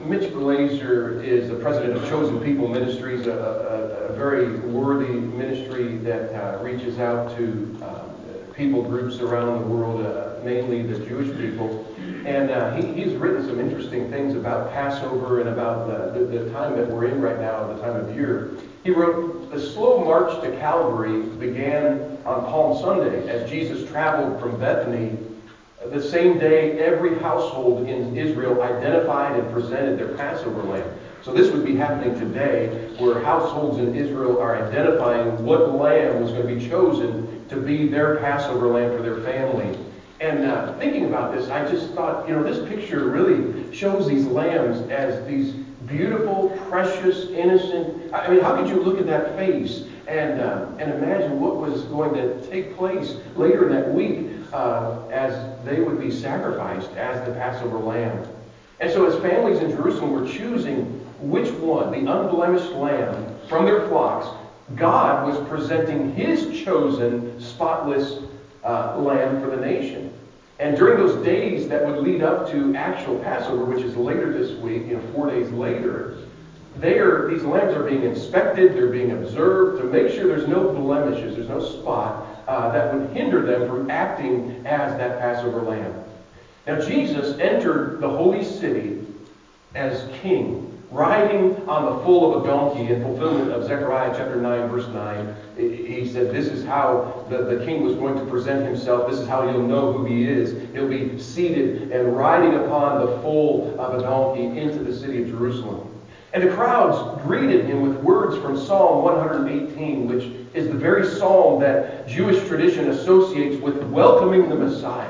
Mitch Glazer is the president of Chosen People Ministries, a very worthy ministry that reaches out to people groups around the world, mainly the Jewish people. And he's written some interesting things about Passover and about the time that we're in right now, the time of year. He wrote, "The slow march to Calvary began on Palm Sunday as Jesus traveled from Bethany. The same day, every household in Israel identified and presented their Passover lamb." So this would be happening today, where households in Israel are identifying what lamb was going to be chosen to be their Passover lamb for their family. And thinking about this, I just thought, this picture really shows these lambs as these beautiful, precious, innocent. I mean, how could you look at that face and imagine what was going to take place later in that week as they would be sacrificed as the Passover lamb? And so as families in Jerusalem were choosing which one, the unblemished lamb from their flocks, God was presenting his chosen, spotless lamb for the nation. And during those days that would lead up to actual Passover, which is later this week, 4 days later, these lambs are being inspected, they're being observed to make sure there's no blemishes, there's no spot that would hinder them from acting as that Passover lamb. Now Jesus entered the holy city as king, riding on the foal of a donkey in fulfillment of Zechariah chapter 9, verse 9. He said this is how the king was going to present himself. This is how you'll know who he is. He'll be seated and riding upon the foal of a donkey into the city of Jerusalem. And the crowds greeted him with words from Psalm 118, which is the very psalm that Jewish tradition associates with welcoming the Messiah.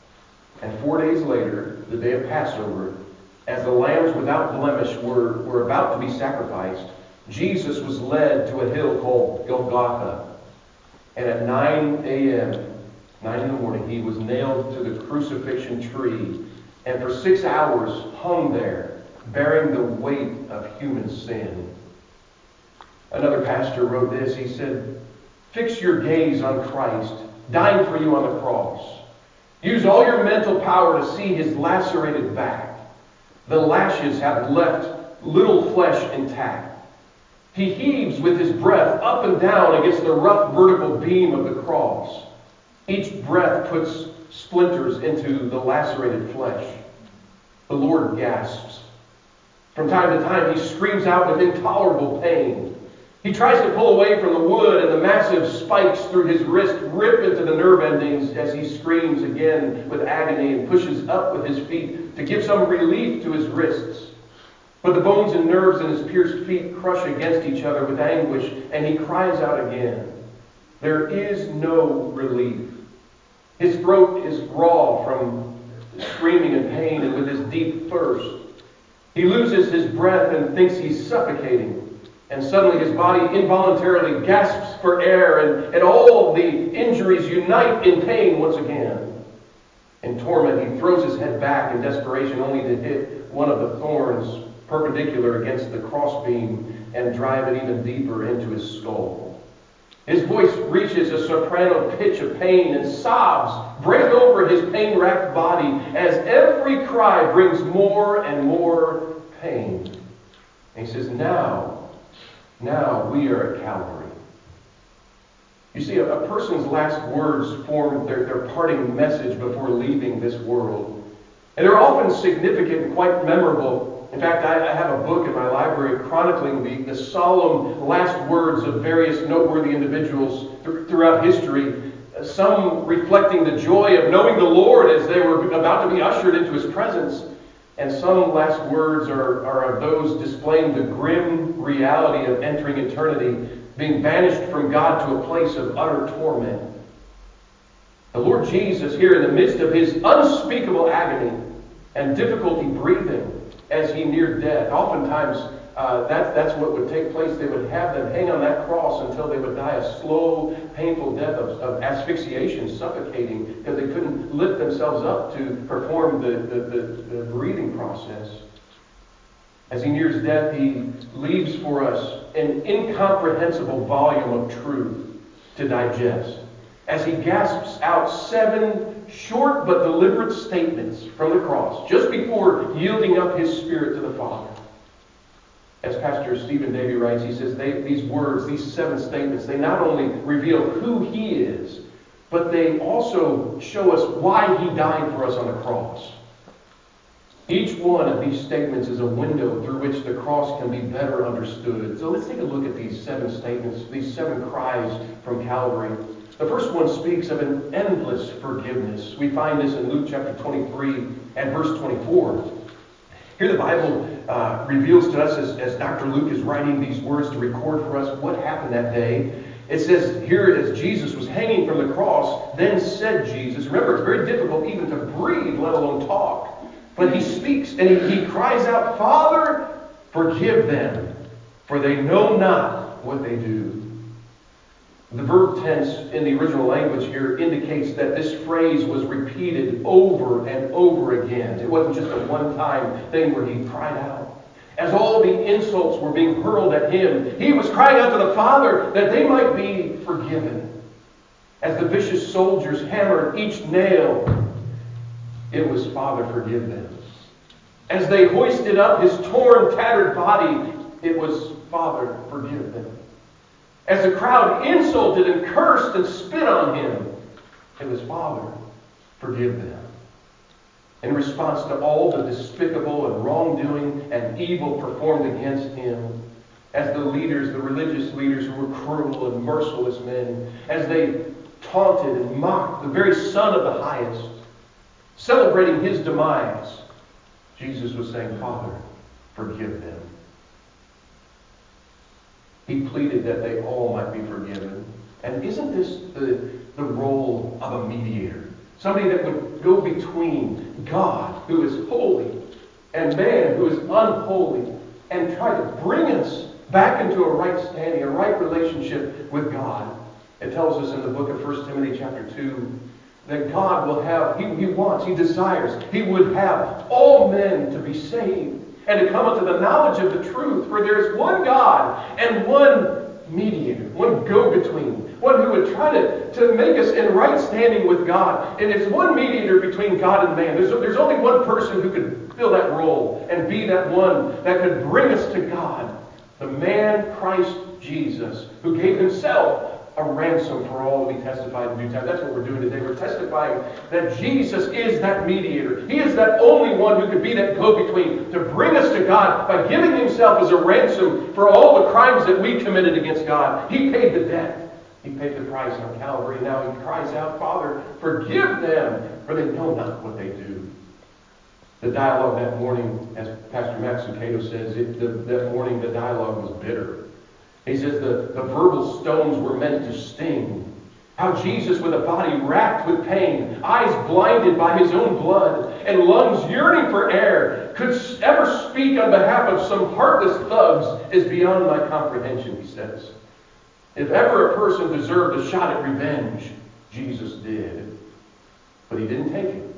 And 4 days later, the day of Passover, as the lambs without blemish were about to be sacrificed, Jesus was led to a hill called Golgotha. And at 9 a.m., 9 in the morning, he was nailed to the crucifixion tree and for 6 hours hung there, bearing the weight of human sin. Another pastor wrote this. He said, "Fix your gaze on Christ, dying for you on the cross. Use all your mental power to see his lacerated back. The lashes have left little flesh intact. He heaves with his breath up and down against the rough vertical beam of the cross. Each breath puts splinters into the lacerated flesh. The Lord gasps. From time to time, he screams out with intolerable pain. He tries to pull away from the wood, and the massive spikes through his wrist rip into the nerve endings as he screams again with agony and pushes up with his feet to give some relief to his wrists. But the bones and nerves in his pierced feet crush against each other with anguish, and he cries out again. There is no relief. His throat is raw from screaming and pain and with his deep thirst. He loses his breath and thinks he's suffocating. And suddenly his body involuntarily gasps for air, and all the injuries unite in pain once again. In torment, he throws his head back in desperation, only to hit one of the thorns perpendicular against the crossbeam and drive it even deeper into his skull. His voice reaches a soprano pitch of pain, and sobs break over his pain-racked body as every cry brings more and more pain. And he says, Now we are at Calvary. You see, a person's last words form their parting message before leaving this world. And they're often significant and quite memorable. In fact, I have a book in my library chronicling the solemn last words of various noteworthy individuals throughout history. Some reflecting the joy of knowing the Lord as they were about to be ushered into his presence. And some last words are of those displaying the grim reality of entering eternity, being banished from God to a place of utter torment. The Lord Jesus, here in the midst of his unspeakable agony and difficulty breathing as he neared death, oftentimes that's what would take place. They would have them hang on that cross until they would die a slow, painful death of asphyxiation, suffocating, because they couldn't lift themselves up to perform the breathing process. As he nears death, he leaves for us an incomprehensible volume of truth to digest. As he gasps out 7 short but deliberate statements from the cross, just before yielding up his spirit to the Father. As Pastor Stephen Davey writes, he says, these words, these 7 statements, they not only reveal who He is, but they also show us why He died for us on the cross. Each one of these statements is a window through which the cross can be better understood. So let's take a look at these 7 statements, these 7 cries from Calvary. The first one speaks of an endless forgiveness. We find this in Luke chapter 23 and verse 24. Here the Bible reveals to us, as Dr. Luke is writing these words to record for us what happened that day. It says here, as Jesus was hanging from the cross, then said Jesus. Remember, it's very difficult even to breathe, let alone talk. But He speaks and he cries out, Father, forgive them, for they know not what they do. The verb tense in the original language here indicates that this phrase was repeated over and over again. It wasn't just a one-time thing where He cried out. As all the insults were being hurled at Him, He was crying out to the Father that they might be forgiven. As the vicious soldiers hammered each nail, it was, Father, forgive them. As they hoisted up His torn, tattered body, it was, Father, forgive them. As the crowd insulted and cursed and spit on Him, it was, Father, forgive them. In response to all the despicable and wrongdoing and evil performed against Him, as the leaders, the religious leaders who were cruel and merciless men, as they taunted and mocked the very Son of the Highest, celebrating His demise, Jesus was saying, Father, forgive them. He pleaded that they all might be forgiven. And isn't this the role of a mediator? Somebody that would go between God, who is holy, and man, who is unholy, and try to bring us back into a right standing, a right relationship with God. It tells us in the book of 1 Timothy chapter 2 that God will have, He wants, He desires, He would have all men to be saved and to come unto the knowledge of the truth. For there is one God and one mediator, one go-between, one who would try to make us in right standing with God. And it's one mediator between God and man. There's only one person who could fill that role and be that one that could bring us to God. The man Christ Jesus, who gave Himself a ransom for all that we testified in due time. That's what we're doing today. We're testifying that Jesus is that mediator. He is that only one who could be that go-between to bring us to God by giving Himself as a ransom for all the crimes that we committed against God. He paid the debt. He paid the price on Calvary. Now He cries out, Father, forgive them, for they know not what they do. The dialogue that morning, as Pastor Matt Sukato says, that morning the dialogue was bitter. He says the verbal stones were meant to sting. How Jesus, with a body racked with pain, eyes blinded by His own blood, and lungs yearning for air, could ever speak on behalf of some heartless thugs is beyond my comprehension, he says. If ever a person deserved a shot at revenge, Jesus did. But He didn't take it.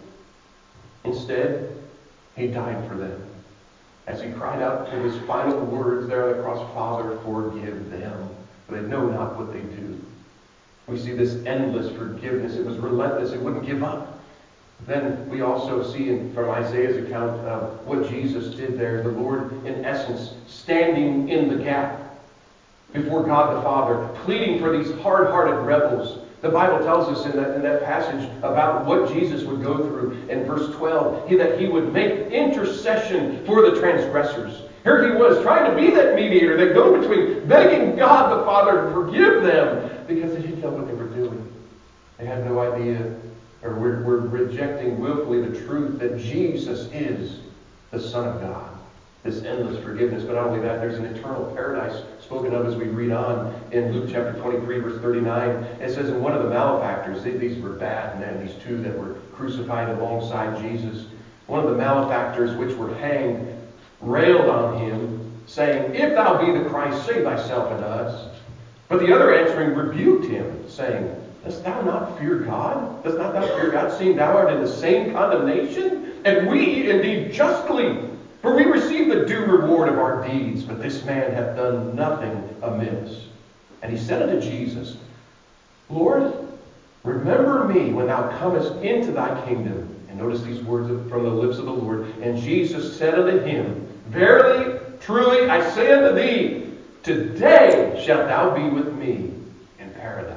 Instead, He died for them. As He cried out with His final words there on the cross, Father, forgive them, for they know not what they do. We see this endless forgiveness. It was relentless. It wouldn't give up. Then we also see from Isaiah's account of what Jesus did there, the Lord, in essence, standing in the gap before God the Father, pleading for these hard-hearted rebels. The Bible tells us in that passage about what Jesus would go through in verse 12, that He would make intercession for the transgressors. Here He was trying to be that mediator, that go-between, begging God the Father to forgive them because they didn't know what they were doing. They had no idea, or were rejecting willfully the truth that Jesus is the Son of God. This endless forgiveness. But not only that, there's an eternal paradise spoken of as we read on in Luke chapter 23, verse 39. It says, and one of the malefactors, these were bad men, these two that were crucified alongside Jesus. One of the malefactors which were hanged railed on Him, saying, if thou be the Christ, save thyself and us. But the other answering rebuked Him, saying, dost thou not fear God? Dost not thou fear God, seeing thou art in the same condemnation? And we indeed justly, for we receive the due reward of our deeds, but this man hath done nothing amiss. And he said unto Jesus, Lord, remember me when thou comest into thy kingdom. And notice these words from the lips of the Lord. And Jesus said unto him, verily, truly, I say thee, today shalt thou be with me in paradise.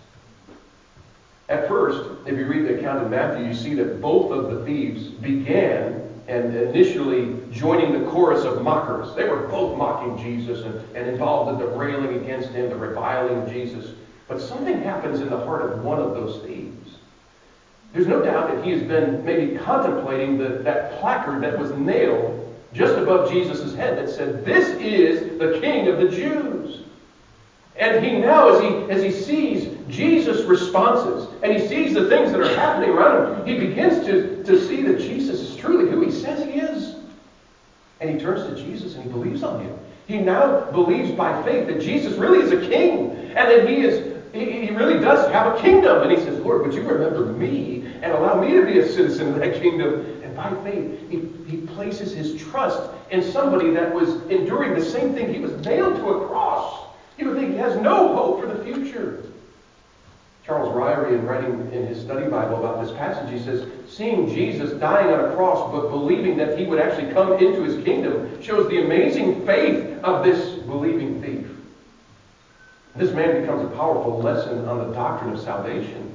At first, if you read the account in Matthew, you see that both of the thieves began and initially joining the chorus of mockers. They were both mocking Jesus and involved in the railing against him, the reviling of Jesus. But something happens in the heart of one of those thieves. There's no doubt that he has been maybe contemplating that placard that was nailed just above Jesus' head that said, "This is the King of the Jews." And he now, as he sees Jesus' responses, and he sees the things that are happening around him, he begins to see that Jesus is truly who he says he is. And he turns to Jesus and he believes on him. He now believes by faith that Jesus really is a king, and that he really does have a kingdom. And he says, "Lord, would you remember me and allow me to be a citizen of that kingdom?" And by faith, he places his trust in somebody that was enduring the same thing. He was nailed to a cross. You would think he has no hope for the future. Charles Ryrie, in writing in his study Bible about this passage, he says, seeing Jesus dying on a cross, but believing that he would actually come into his kingdom, shows the amazing faith of this believing thief. This man becomes a powerful lesson on the doctrine of salvation.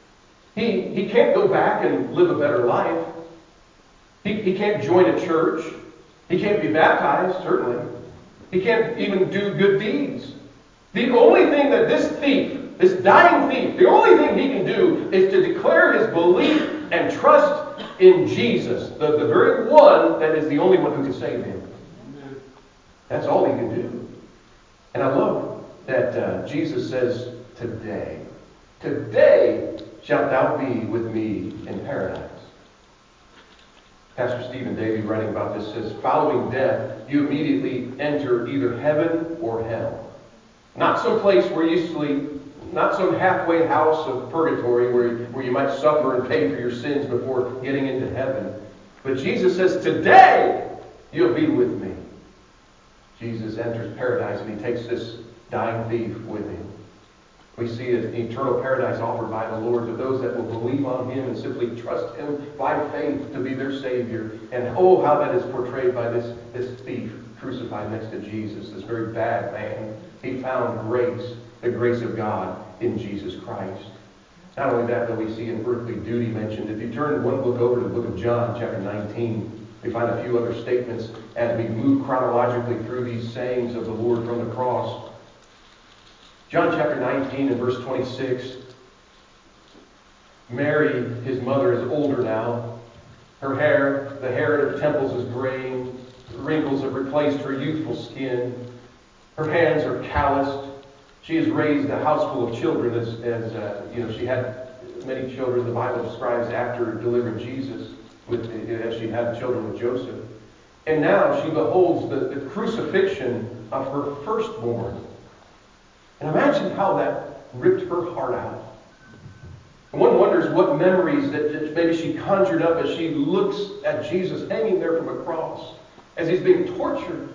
He can't go back and live a better life. He can't join a church. He can't be baptized, certainly. He can't even do good deeds. The only thing that this thief, this dying thief, the only thing he can do is to declare his belief and trust in Jesus, the very one that is the only one who can save him. That's all he can do. And I love that Jesus says, today shalt thou be with me in paradise. Pastor Stephen Davey, writing about this, says, following death, you immediately enter either heaven or hell. Not some place where you sleep, not some halfway house of purgatory where you might suffer and pay for your sins before getting into heaven. But Jesus says, today you'll be with me. Jesus enters paradise and he takes this dying thief with him. We see an eternal paradise offered by the Lord to those that will believe on him and simply trust him by faith to be their Savior. And oh, how that is portrayed by this thief crucified next to Jesus, this very bad man. He found grace, the grace of God in Jesus Christ. Not only that, but we see an earthly duty mentioned. If you turn one book over to the book of John, chapter 19, we find a few other statements as we move chronologically through these sayings of the Lord from the cross. John chapter 19 and verse 26. Mary, his mother, is older now. The hair at her temples is graying. Wrinkles have replaced her youthful skin. Her hands are calloused. She has raised a house full of children as she had many children. The Bible describes after delivering Jesus as she had children with Joseph. And now she beholds the crucifixion of her firstborn. And imagine how that ripped her heart out. And one wonders what memories that maybe she conjured up as she looks at Jesus hanging there from a cross, as he's being tortured.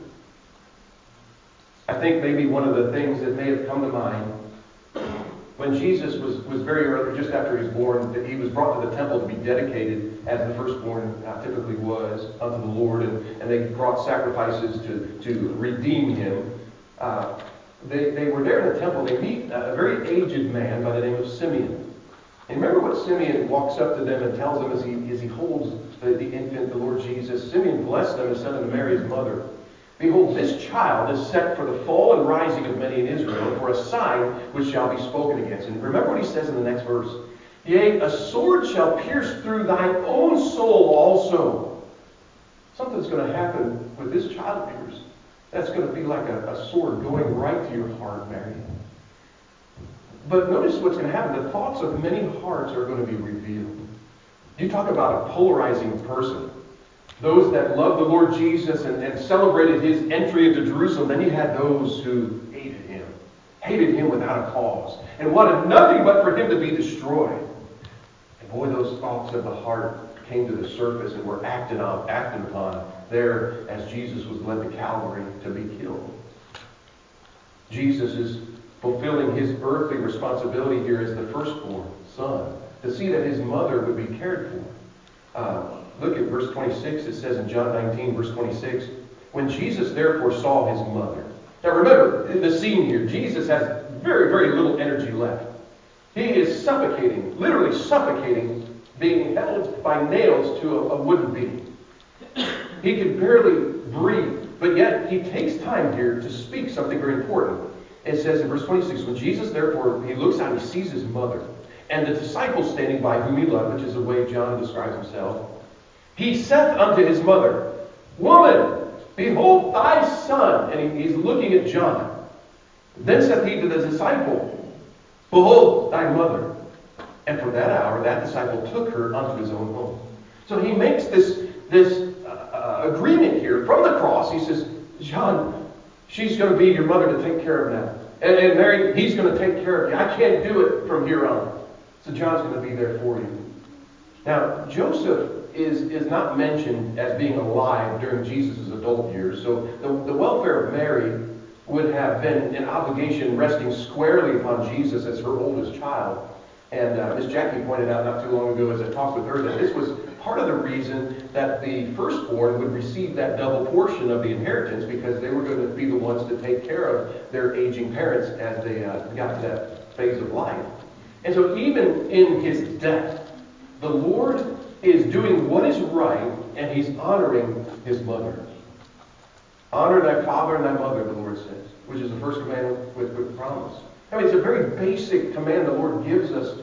I think maybe one of the things that may have come to mind when Jesus was very early, just after he was born, that he was brought to the temple to be dedicated, as the firstborn typically was, unto the Lord, and they brought sacrifices to redeem him. They were there in the temple. They meet a very aged man by the name of Simeon. And remember what Simeon walks up to them and tells them as he holds the infant, the Lord Jesus. Simeon blessed them and said unto Mary, his mother, behold, this child is set for the fall and rising of many in Israel, and for a sign which shall be spoken against. And remember what he says in the next verse. Yea, a sword shall pierce through thine own soul also. Something's going to happen with this child of yours. That's going to be like a sword going right to your heart, Mary. But notice what's going to happen. The thoughts of many hearts are going to be revealed. You talk about a polarizing person. Those that loved the Lord Jesus and celebrated his entry into Jerusalem. Then you had those who hated him without a cause, and wanted nothing but for him to be destroyed. And boy, those thoughts of the heart came to the surface and were acted upon there as Jesus was led to Calvary to be killed. Jesus is fulfilling his earthly responsibility here as the firstborn son, to see that his mother would be cared for. Look at verse 26. It says in John 19, verse 26, when Jesus therefore saw his mother Now remember, the scene here, Jesus has very, very little energy left. He is suffocating, literally suffocating, being held by nails to a wooden beam. He can barely breathe, but yet he takes time here to speak something very important. It says in verse 26, when Jesus, therefore, he looks out, he sees his mother, and the disciples standing by whom he loved, which is the way John describes himself, he saith unto his mother, Woman, behold thy son. And he's looking at John. Then saith he to the disciple, Behold thy mother. And from that hour, that disciple took her unto his own home. So he makes this agreement here from the cross. He says, John, she's going to be your mother to take care of now. And Mary, he's going to take care of you. I can't do it from here on. So John's going to be there for you. Now, Joseph is not mentioned as being alive during Jesus' adult years. So the welfare of Mary would have been an obligation resting squarely upon Jesus as her oldest child. And Miss Jackie pointed out not too long ago as I talked with her that this was part of the reason that the firstborn would receive that double portion of the inheritance, because they were going to be the ones to take care of their aging parents as they got to that phase of life. And so even in his death, the Lord is doing what is right, and he's honoring his mother. Honor thy father and thy mother, the Lord says, which is the first commandment with promise. I mean, it's a very basic command the Lord gives us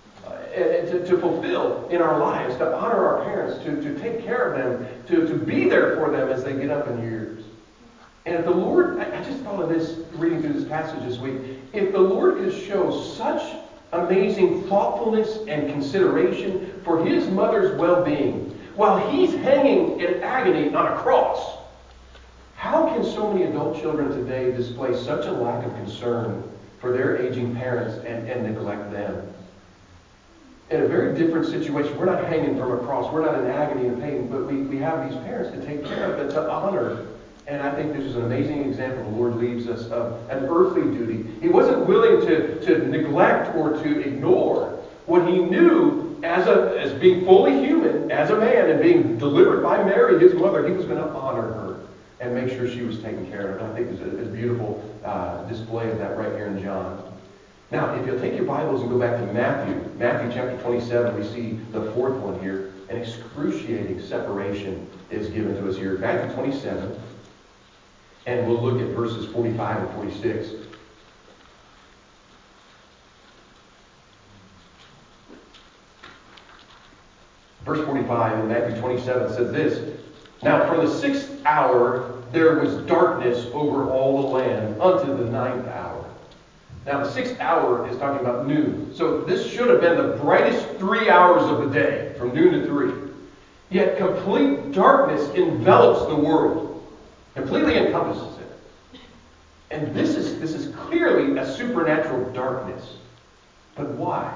to fulfill in our lives, to honor our parents, to take care of them, to be there for them as they get up in years. And if the Lord, I just thought of this reading through this passage this week, if the Lord could show such amazing thoughtfulness and consideration for his mother's well-being while he's hanging in agony on a cross, how can so many adult children today display such a lack of concern for their aging parents and neglect them? In a very different situation, we're not hanging from a cross, we're not in agony and pain, but we have these parents to take care of and to honor. And I think this is an amazing example the Lord leaves us of an earthly duty. He wasn't willing to neglect or to ignore what he knew as being fully human, as a man, and being delivered by Mary, his mother. He was going to honor her and make sure she was taken care of. And I think there's a beautiful display of that right here in John. Now, if you'll take your Bibles and go back to Matthew chapter 27, we see the fourth one here. An excruciating separation is given to us here. Matthew 27, and we'll look at verses 45 and 46. Verse 45 in Matthew 27 says this, Now from the 6th hour there was darkness over all the land unto the 9th hour. Now the 6th hour is talking about noon. So this should have been the brightest 3 hours of the day, from noon to 3. Yet complete darkness envelops the world. Completely encompasses it. And this is clearly a supernatural darkness. But why?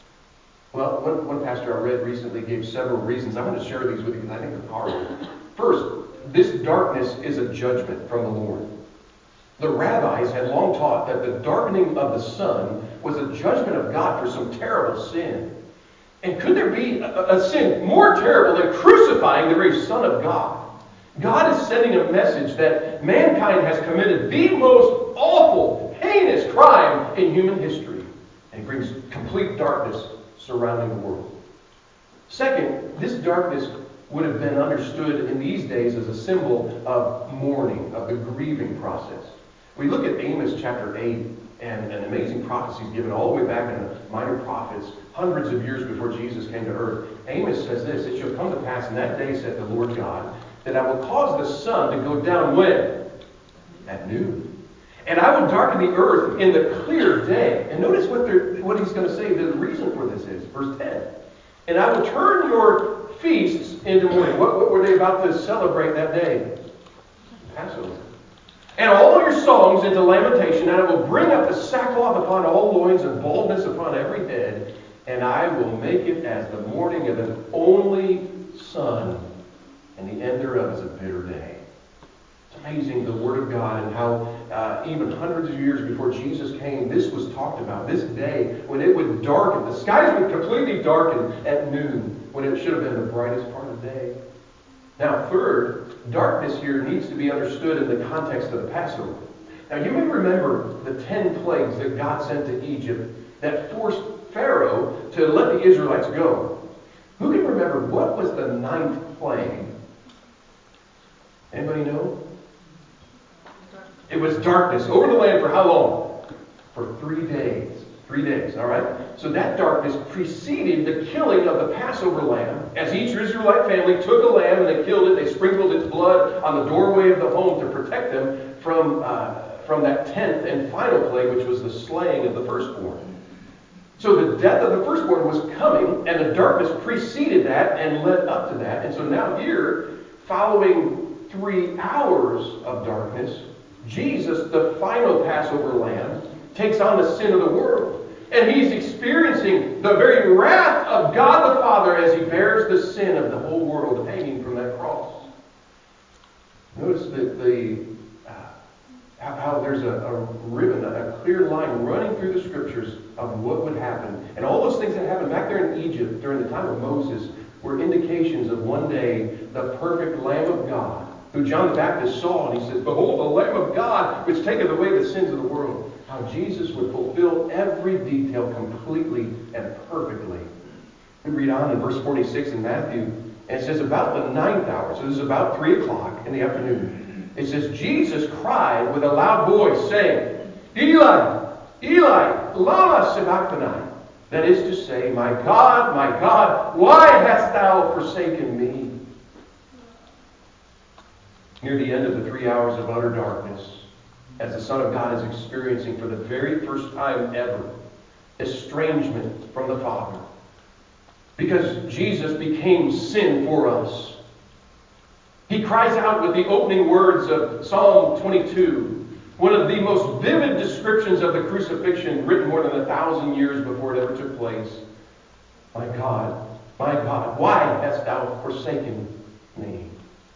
Well, one pastor I read recently gave several reasons. I'm going to share these with you because I think they're powerful. First, this darkness is a judgment from the Lord. The rabbis had long taught that the darkening of the sun was a judgment of God for some terrible sin. And could there be a sin more terrible than crucifying the very Son of God? God is sending a message that mankind has committed the most awful, heinous crime in human history. And he brings complete darkness surrounding the world. Second, this darkness would have been understood in these days as a symbol of mourning, of the grieving process. We look at Amos chapter 8, and an amazing prophecy is given all the way back in the Minor Prophets, hundreds of years before Jesus came to earth. Amos says this, It shall come to pass in that day, said the Lord God, that I will cause the sun to go down when? At noon. And I will darken the earth in the clear day. And notice what he's going to say, the reason for this is. Verse 10. And I will turn your feasts into mourning. What were they about to celebrate that day? Passover. And all your songs into lamentation, and I will bring up the sackcloth upon all loins and baldness upon every head, and I will make it as the mourning of an only son, and the end thereof is a bitter day. It's amazing, the Word of God, and how even hundreds of years before Jesus came, this was talked about. This day, when it would darken, the skies would completely darken at noon, when it should have been the brightest part of the day. Now, third, darkness here needs to be understood in the context of the Passover. Now you may remember the 10 plagues that God sent to Egypt that forced Pharaoh to let the Israelites go. Who can remember what was the 9th plague? Anybody know? It was darkness over the land for how long? For 3 days. 3 days, all right? So that darkness preceded the killing of the Passover lamb. As each Israelite family took a lamb and they killed it, they sprinkled its blood on the doorway of the home to protect them from that 10th and final plague, which was the slaying of the firstborn. So the death of the firstborn was coming, and the darkness preceded that and led up to that. And so now here, following 3 hours of darkness, Jesus, the final Passover lamb, takes on the sin of the world. And he's experiencing the very wrath of God the Father as he bears the sin of the whole world hanging from that cross. Notice how there's a ribbon, a clear line running through the scriptures of what would happen. And all those things that happened back there in Egypt during the time of Moses were indications of one day the perfect Lamb of God, who John the Baptist saw, and he said, "Behold, the Lamb of God, which taketh away the sins of the world." How Jesus would fulfill every detail completely and perfectly. We read on in verse 46 in Matthew, and it says, about the 9th hour, so this is about 3 o'clock in the afternoon, it says, Jesus cried with a loud voice, saying, "Eli, Eli, lama sabachthani?" That is to say, my God, why hast thou forsaken me?" Near the end of the 3 hours of utter darkness, as the Son of God is experiencing for the very first time ever estrangement from the Father, because Jesus became sin for us, he cries out with the opening words of Psalm 22, one of the most vivid descriptions of the crucifixion written more than 1,000 years before it ever took place. My God, why hast thou forsaken me?"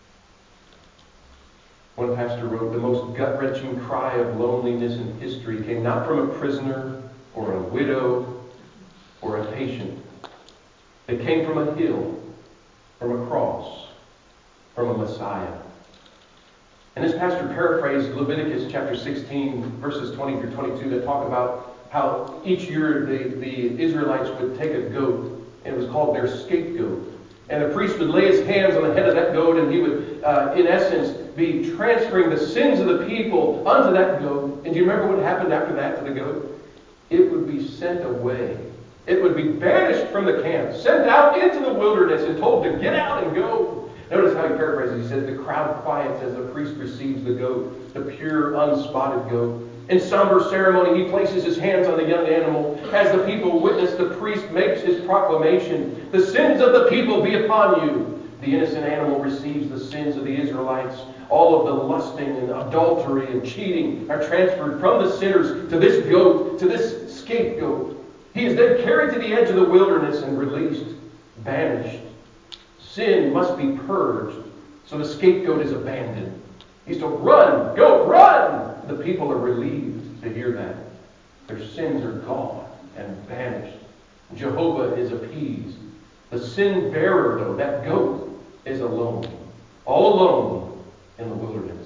One pastor wrote, "The most gut-wrenching cry of loneliness in history came not from a prisoner or a widow or a patient. It came from a hill, from a cross, from a Messiah." And this pastor paraphrased Leviticus chapter 16, verses 20 through 22 that talk about how each year the Israelites would take a goat, and it was called their scapegoat. And the priest would lay his hands on the head of that goat, and he would, in essence, be transferring the sins of the people onto that goat. And do you remember what happened after that to the goat? It would be sent away. It would be banished from the camp, sent out into the wilderness and told to get out and go. Notice how he paraphrases. He says, "The crowd quiets as the priest receives the goat, the pure, unspotted goat. In somber ceremony, he places his hands on the young animal. As the people witness, the priest makes his proclamation, 'The sins of the people be upon you.' The innocent animal receives the sins of the Israelites. All of the lusting and adultery and cheating are transferred from the sinners to this goat, to this scapegoat. He is then carried to the edge of the wilderness and released, banished. Sin must be purged, so the scapegoat is abandoned. He's to run, goat, run! The people are relieved to hear that. Their sins are gone and banished. Jehovah is appeased. The sin bearer, though, that goat, is alone. All alone in the wilderness.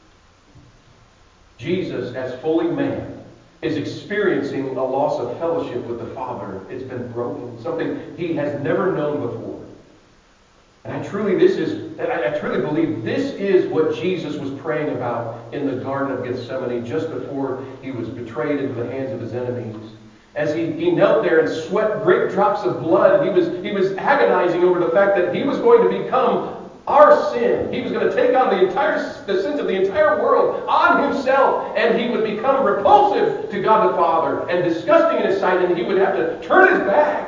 Jesus, as fully man, is experiencing a loss of fellowship with the Father. It's been broken. Something he has never known before. And I truly believe this is what Jesus was praying about in the Garden of Gethsemane just before he was betrayed into the hands of his enemies. As he knelt there and sweat great drops of blood, he was agonizing over the fact that he was going to become our sin. He was going to take on the sins of the entire world on himself, and he would become repulsive to God the Father and disgusting in his sight, and he would have to turn his back.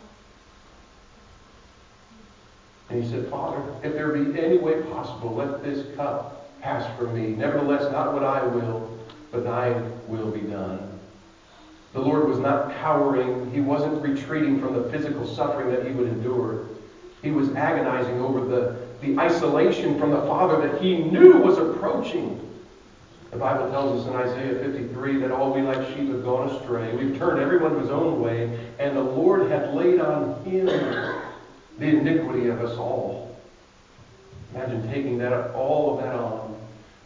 And he said, "Father, if there be any way possible, let this cup pass from me. Nevertheless, not what I will, but thy will be done." The Lord was not cowering. He wasn't retreating from the physical suffering that he would endure. He was agonizing over the isolation from the Father that he knew was approaching. The Bible tells us in Isaiah 53 that all we like sheep have gone astray. We've turned everyone to his own way, and the Lord had laid on him the iniquity of us all. Imagine taking all of that on.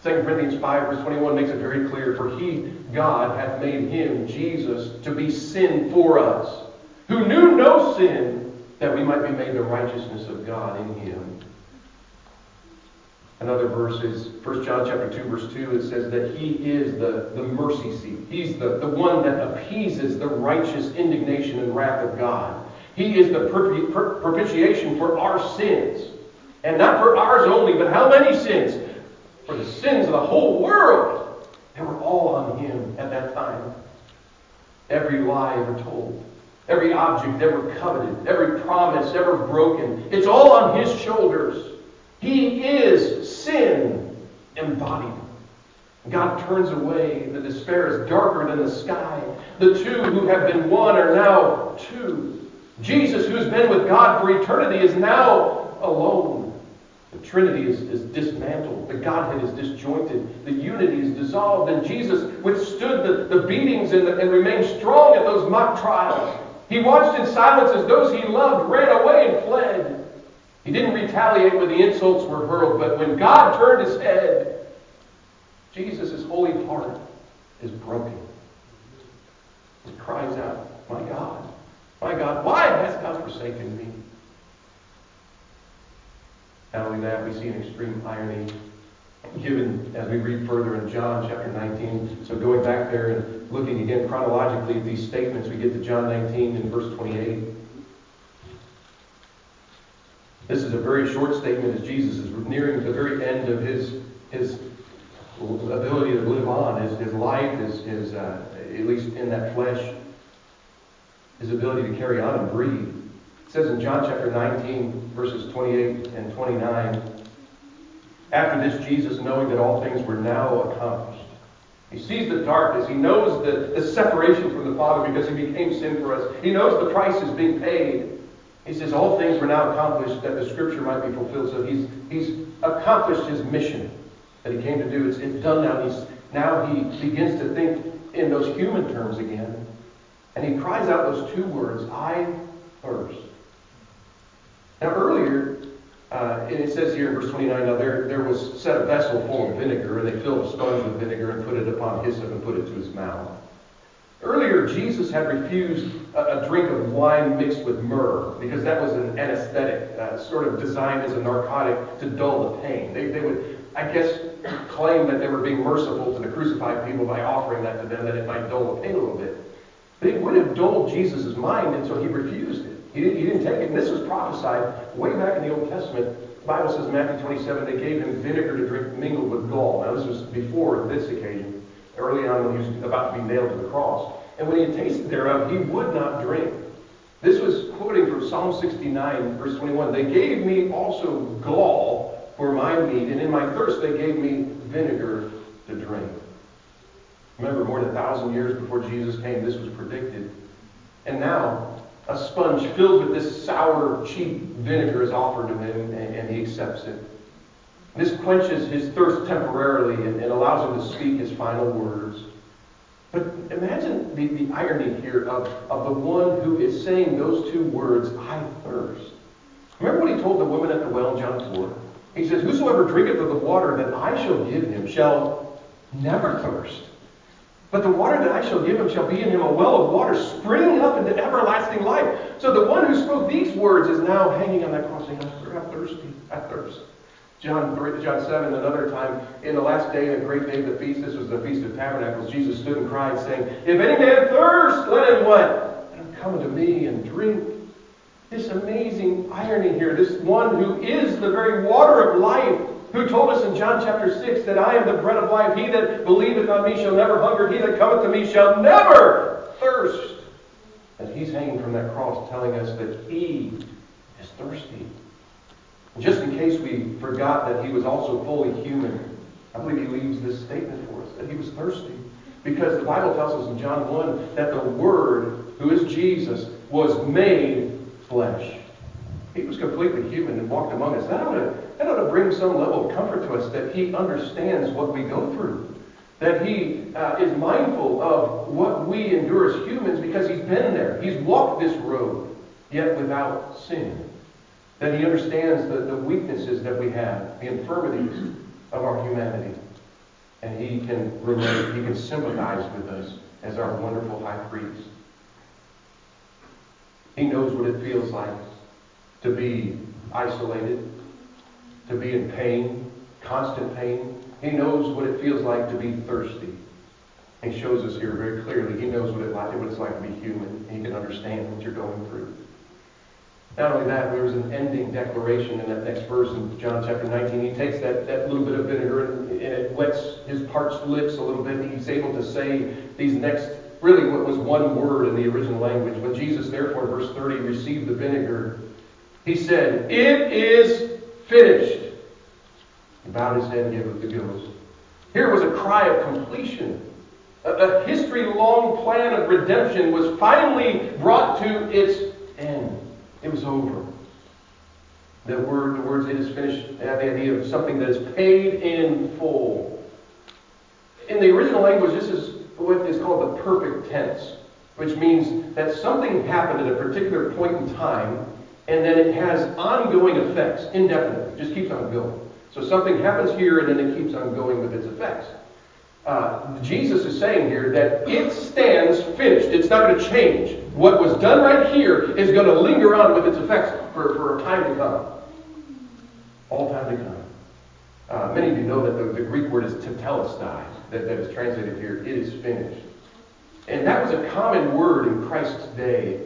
2 Corinthians 5, verse 21 makes it very clear, for he, God, hath made him, Jesus, to be sin for us, who knew no sin, that we might be made the righteousness of God in him. Another verse is 1 John chapter 2, verse 2. It says that he is the mercy seat. He's the one that appeases the righteous indignation and wrath of God. He is the propitiation for our sins. And not for ours only, but how many sins? For the sins of the whole world. They were all on him at that time. Every lie ever told. Every object ever coveted. Every promise ever broken. It's all on his shoulders. He is sin embodied. God turns away. The despair is darker than the sky. The two who have been one are now two. Jesus, who's been with God for eternity, is now alone. The Trinity is dismantled. The Godhead is disjointed. The unity is dissolved. And Jesus withstood the beatings and remained strong at those mock trials. He watched in silence as those he loved ran away and fled. He didn't retaliate when the insults were hurled, but when God turned his head, Jesus' holy heart is broken. He cries out, my God, why hast thou forsaken me? Not only that, we see an extreme irony given as we read further in John chapter 19. So going back there and looking again chronologically at these statements, we get to John 19 and verse 28. This is a very short statement as Jesus is nearing the very end of his ability to live on, his life, his at least in that flesh, his ability to carry on and breathe. It says in John chapter 19, verses 28 and 29, after this, Jesus, knowing that all things were now accomplished, he sees the darkness. He knows the separation from the Father because he became sin for us. He knows the price is being paid. He says all things were now accomplished that the Scripture might be fulfilled. So he's accomplished his mission that he came to do. It's done now. Now he begins to think in those human terms again. And he cries out those two words, I thirst. Now earlier, and it says here in verse 29, now there was set a vessel full of vinegar, and they filled a sponge with vinegar and put it upon hyssop and put it to his mouth. Earlier, Jesus had refused a drink of wine mixed with myrrh because that was an anesthetic, sort of designed as a narcotic to dull the pain. They would, I guess, claim that they were being merciful to the crucified people by offering that to them, that it might dull the pain a little bit. But it would have dulled Jesus' mind, and so he refused it. He didn't take it. And this was prophesied way back in the Old Testament. The Bible says in Matthew 27, they gave him vinegar to drink mingled with gall. Now, this was before this occasion, early on when he was about to be nailed to the cross. And when he had tasted thereof, he would not drink. This was quoting from Psalm 69, verse 21. They gave me also gall for my meat, and in my thirst they gave me vinegar to drink. Remember, more than 1,000 years before Jesus came, this was predicted. And now, a sponge filled with this sour, cheap vinegar is offered to him, and he accepts it. This quenches his thirst temporarily and allows him to speak his final words. But imagine the irony here of the one who is saying those two words, I thirst. Remember what he told the woman at the well in John 4? He says, whosoever drinketh of the water that I shall give him shall never thirst. But the water that I shall give him shall be in him a well of water springing up into everlasting life. So the one who spoke these words is now hanging on that cross saying, I'm thirsty. I thirst. John 7, another time, in the last day, a great day of the feast, this was the Feast of Tabernacles, Jesus stood and cried, saying, if any man thirst, let him what? Let him come unto me and drink. This amazing irony here, this one who is the very water of life, who told us in John chapter 6 that I am the bread of life. He that believeth on me shall never hunger. He that cometh to me shall never thirst. And he's hanging from that cross telling us that he is thirsty. And just in case we forgot that he was also fully human, I believe he leaves this statement for us, that he was thirsty. Because the Bible tells us in John 1 that the Word, who is Jesus, was made flesh. He was completely human and walked among us. That ought to bring some level of comfort to us, that he understands what we go through. That he is mindful of what we endure as humans because he's been there. He's walked this road, yet without sin. That he understands the weaknesses that we have, the infirmities of our humanity. And he can relate, he can sympathize with us as our wonderful high priest. He knows what it feels like to be isolated, to be in pain, constant pain. He knows what it feels like to be thirsty. He shows us here very clearly. He knows what it's like to be human. He can understand what you're going through. Not only that, there's an ending declaration in that next verse in John chapter 19. He takes that little bit of vinegar and it wets his parched lips a little bit. And he's able to say these next, really what was one word in the original language. When Jesus, therefore, in verse 30, received the vinegar, he said, "It is finished." He bowed his head and gave up the ghost. Here was a cry of completion. A history-long plan of redemption was finally brought to its end. It was over. The words "it is finished" have the idea of something that is paid in full. In the original language, this is what is called the perfect tense, which means that something happened at a particular point in time, and then it has ongoing effects, indefinitely. It just keeps on going. So something happens here, and then it keeps on going with its effects. Jesus is saying here that it stands finished. It's not going to change. What was done right here is going to linger on with its effects for a time to come. All time to come. Many of you know that the Greek word is tetelestai, that is translated here, "it is finished." And that was a common word in Christ's day.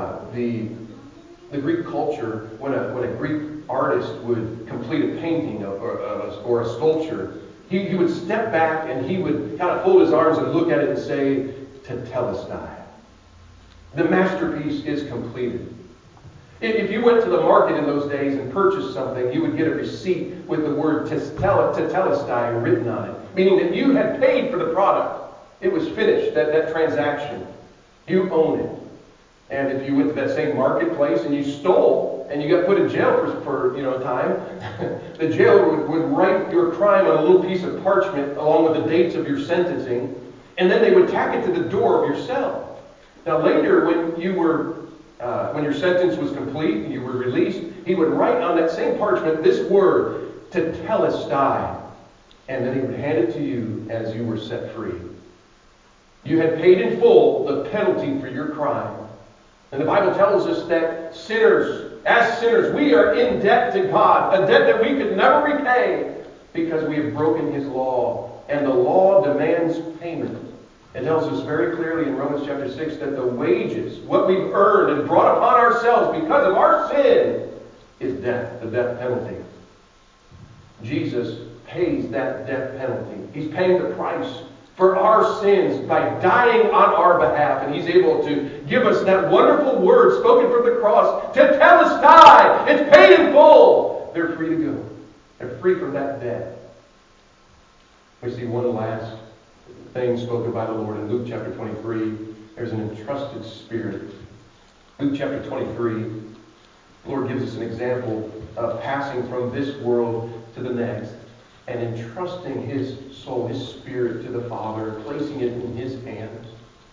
The Greek culture, when a Greek artist would complete a painting or a sculpture, he would step back and he would kind of fold his arms and look at it and say, "Tetelestai." The masterpiece is completed. If you went to the market in those days and purchased something, you would get a receipt with the word tetelestai written on it, meaning that you had paid for the product. It was finished, that transaction. You own it. And if you went to that same marketplace and you stole and you got put in jail for time, the jailer would write your crime on a little piece of parchment along with the dates of your sentencing, and then they would tack it to the door of your cell. Now later, when your sentence was complete and you were released, he would write on that same parchment this word, tetelestai, and then he would hand it to you as you were set free. You had paid in full the penalty for your crime. And the Bible tells us that as sinners, we are in debt to God, a debt that we could never repay because we have broken His law. And the law demands payment. It tells us very clearly in Romans chapter 6 that the wages, what we've earned and brought upon ourselves because of our sin, is death, the death penalty. Jesus pays that death penalty. He's paying the price for our sins by dying on our behalf. And He's able to give us that wonderful word spoken from the cross, tetelestai. It's paid in full. They're free to go. They're free from that debt. We see one last thing spoken by the Lord in Luke chapter 23. There's an entrusted spirit. Luke chapter 23, the Lord gives us an example of passing from this world to the next and entrusting His soul, His spirit to the Father, placing it in His hands.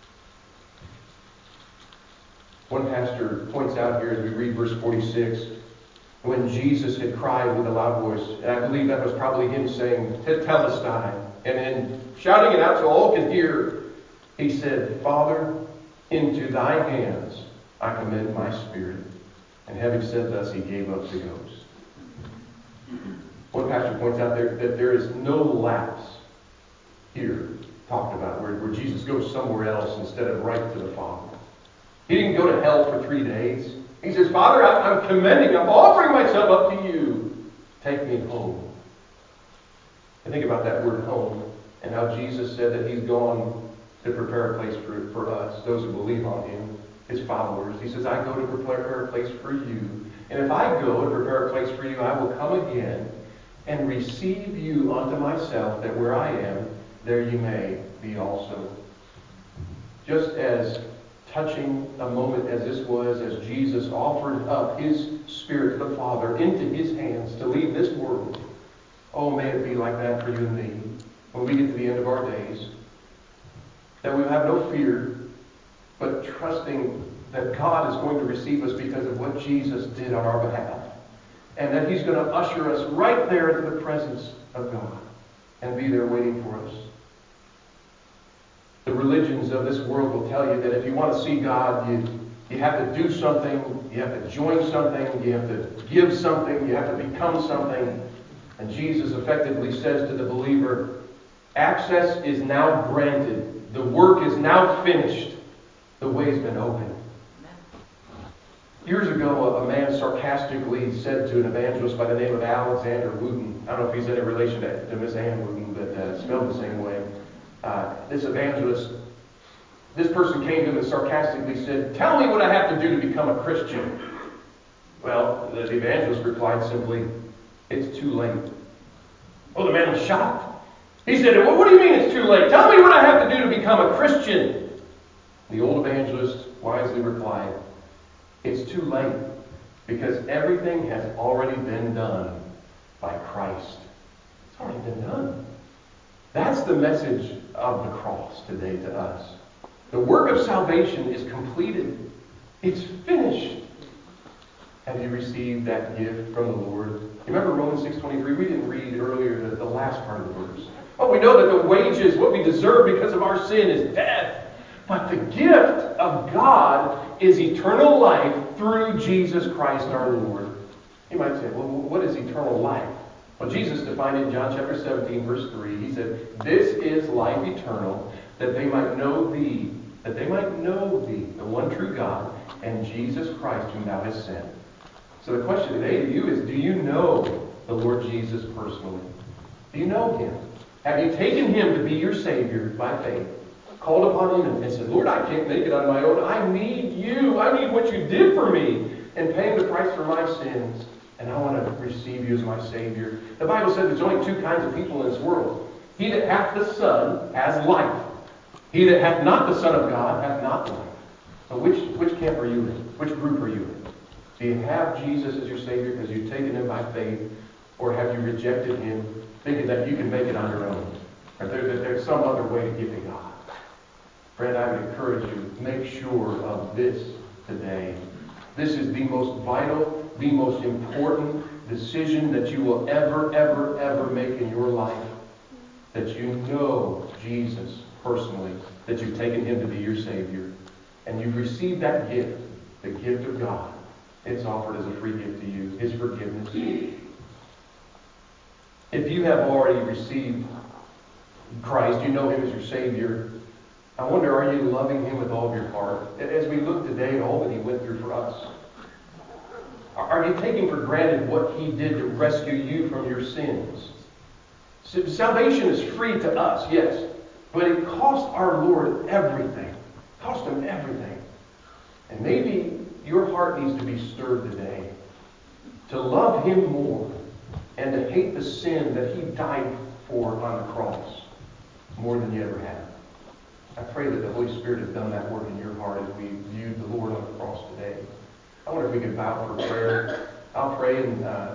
One pastor points out here as we read verse 46, when Jesus had cried with a loud voice, and I believe that was probably Him saying, "Tetelestai," and then shouting it out so all could hear, He said, "Father, into Thy hands I commend my spirit." And having said thus, He gave up the ghost. One pastor points out there that there is no lapse here talked about where Jesus goes somewhere else instead of right to the Father. He didn't go to hell for 3 days. He says, "Father, I'm offering myself up to You. Take me home." I think about that word home and how Jesus said that He's gone to prepare a place for us, those who believe on Him, His followers. He says, "I go to prepare a place for you. And if I go to prepare a place for you, I will come again and receive you unto myself, that where I am, there you may be also." Just as touching a moment as this was, as Jesus offered up His Spirit to the Father into His hands to leave this world, oh, may it be like that for you and me when we get to the end of our days, that we have no fear, but trusting that God is going to receive us because of what Jesus did on our behalf, and that He's going to usher us right there into the presence of God. and be there waiting for us. The religions of this world will tell you that if you want to see God, you have to do something, you have to join something, you have to give something, you have to become something. And Jesus effectively says to the believer, access is now granted. The work is now finished. The way's been opened. Years ago, a man sarcastically said to an evangelist by the name of Alexander Wooten, I don't know if he's any relation to Miss Ann Wooten, but spelled the same way. This evangelist, this person came to him and sarcastically said, "Tell me what I have to do to become a Christian." Well, the evangelist replied simply, "It's too late." Oh, the man was shocked. He said, "Well, what do you mean it's too late? Tell me what I have to do to become a Christian." The old evangelist wisely replied, "It's too late because everything has already been done by Christ." It's already been done. That's the message of the cross today to us. The work of salvation is completed. It's finished. Have you received that gift from the Lord? You remember Romans 6:23? We didn't read earlier the last part of the verse. Oh, we know that the wages, what we deserve because of our sin, is death. But the gift of God is eternal life through Jesus Christ our Lord. You might say, well, what is eternal life? Well, Jesus defined it in John chapter 17, verse 3. He said, "This is life eternal, that they might know thee, the one true God, and Jesus Christ whom thou hast sent." So the question today to you is, do you know the Lord Jesus personally? Do you know Him? Have you taken Him to be your Savior by faith? Called upon Him and said, "Lord, I can't make it on my own. I need you. I need what you did for me in paying the price for my sins. And I want to receive you as my Savior." The Bible says there's only two kinds of people in this world. He that hath the Son has life. He that hath not the Son of God hath not life. So which camp are you in? Which group are you in? Do you have Jesus as your Savior because you've taken Him by faith? Or have you rejected Him thinking that you can make it on your own? Or that there's some other way to get to God? Friend, I would encourage you, make sure of this today. This is the most vital, the most important decision that you will ever, ever, ever make in your life. That you know Jesus personally, that you've taken Him to be your Savior, and you've received that gift, the gift of God. It's offered as a free gift to you, His forgiveness. If you have already received Christ, you know Him as your Savior, I wonder, are you loving Him with all of your heart? As we look today at all that He went through for us, are you taking for granted what He did to rescue you from your sins? Salvation is free to us, yes, but it cost our Lord everything. It cost Him everything. And maybe your heart needs to be stirred today to love Him more and to hate the sin that He died for on the cross more than you ever have. I pray that the Holy Spirit has done that work in your heart as we viewed the Lord on the cross today. I wonder if we could bow for prayer. I'll pray and